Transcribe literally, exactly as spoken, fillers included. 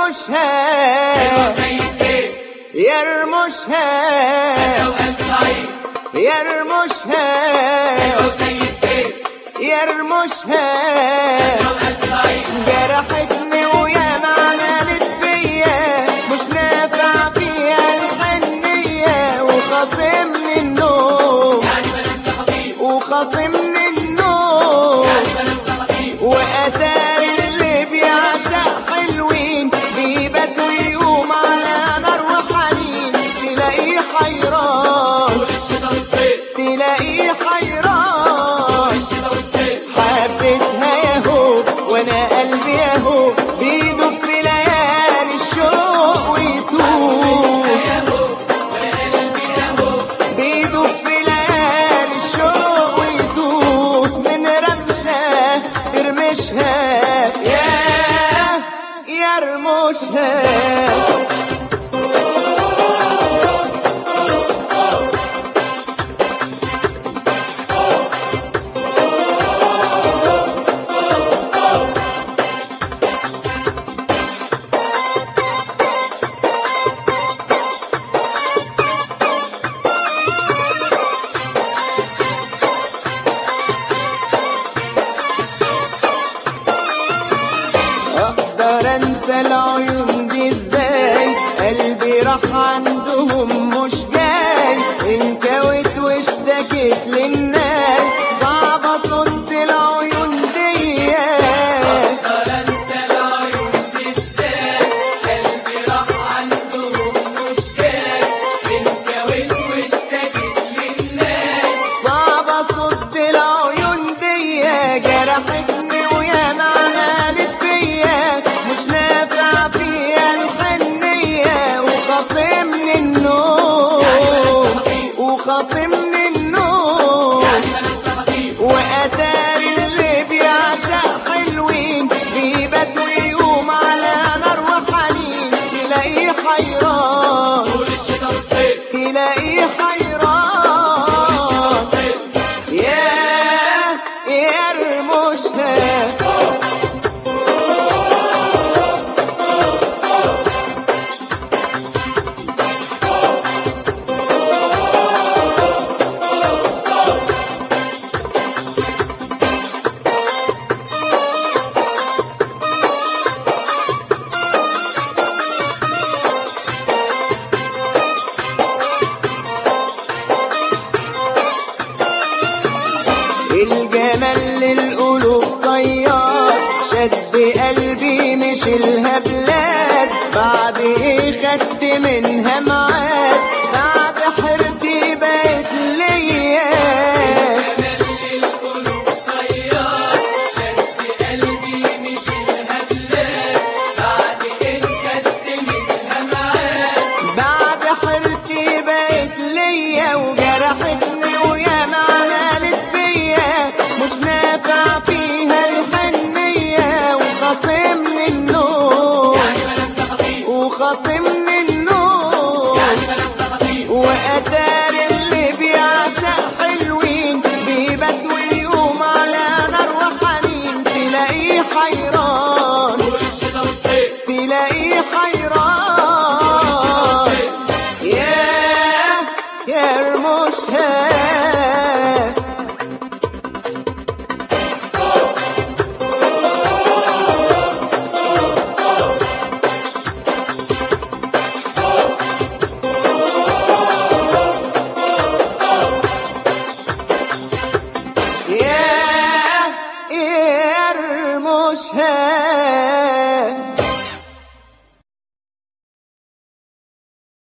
يرمشها زي السيف يرمشها يرمشها زي السيف يرمشها جرحتني وياما عملت فيا مش نافع فيها الحنية وخاصمني النوم وخاصمني النوم وأتاري اللي بيعشق حلوين بيبات ويقوم على نار وحنين تلاقيه حيران تلاقيه حيران حبيتها ياهو وانا قلبي ياهو بيدوب في ليالي الشوق ويتوب بيدوب في ليالي الشوق ويتوب من رمشة ترمشها ياه يرمشها اقدر انسى العيون دي ازاي قلبي راح عندهم مش جاي انكوت واشتكيت للناس صعب اصد العيون دي اقدر انسى العيون دي ازاي قلبي راح عندهم مش جاي انكوت واشتكيت للناس صعب اصد العيون دي جرحتني وياما عملت فيا مش نافع فيها الحنية وخاصمني النوم وخاصمني النوم وأتاري اللي بيعشق حلوين بيبات ويقوم على نار وحنين تلاقيه حيران تلاقيه حيران ياه يرمشها الجمال للقلوب صياد شد قلبي مش الهبلات بعد ايه خدت منها معاد بعد حيرتي بقت ليا للقلوب صياد شد قلبي مش الهبلات بعد ايه خدت منها معاد بعد حيرتي بقت ليا وجرحتني وياما عملت فيا مش نافع فيها الحنية وخاصمني النوم وخاصمني النوم وأتى